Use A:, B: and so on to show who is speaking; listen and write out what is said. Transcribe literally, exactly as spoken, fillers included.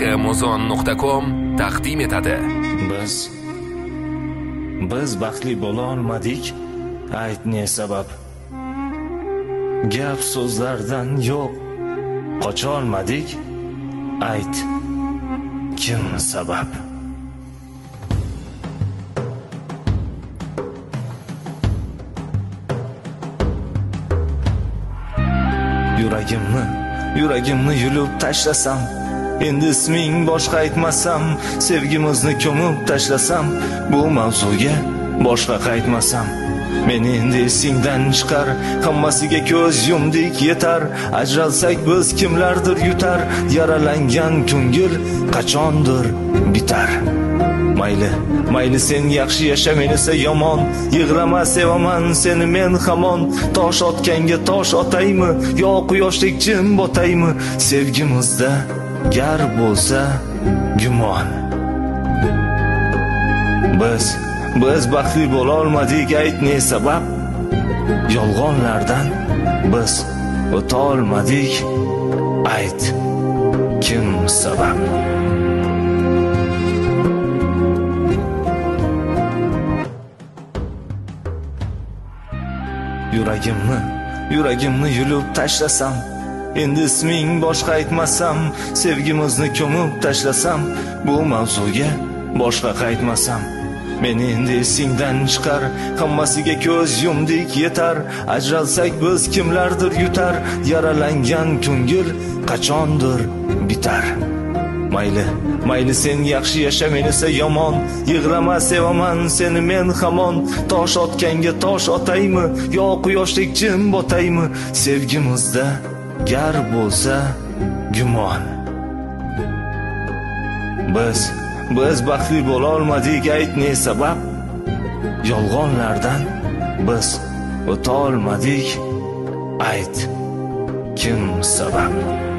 A: muzon nuqta com taqdim etadi.
B: Biz biz baxtli bo'la olmadik, ayt ne sabab? Gap so'zlardan yo'q, qocha olmadik, ayt kim sabab? Yuragimni, yuragimni yulib tashlasam, endi isming boshqa aytmasam, sevgimizni ko'mib tashlasam, bu mavzuga boshqa qaytmasam, meni endi esingdan chiqar, hammasiga ko'z yumdik yetar, ajralsak biz kimlardir yutar, yaralangan ko'ngil qachondir bitar. Mayli, mayli sen yaxshi yasha, men esa yomon, yig'lama sevaman seni men hamon, tosh otganga tosh otaymi, yo quyoshdek jim botaymi, sevgimizda gar bo'lsa gumon. Biz biz baxtli bo'la olmadik, ayt ne sabab? Yolg'onlardan biz o'ta olmadik, ayt kim sabab? Yuragimni, yuragimni yulib tashlasam, endi isming boshqa aytmasam, sevgimizni ko'mib tashlasam, bu mavzuga boshqa qaytmasam, meni endi esingdan chiqar, hammasiga ko'z yumdik yetar, ajralsak biz kimlardir yutar, yaralangan ko'ngil qachondir bitar. Mayli, mayli sen yaxshi yasha, men esa yomon, yig'lama sevaman seni men hamon, tosh otganga tosh otaymi, yo quyoshdek jim botaymi, sevgimizda gar bo'lsa gumon. Biz biz baxtli bo'la olmadik, ayt ne sabab? Yolg'onlardan biz o'ta olmadik, ayt kim sabab?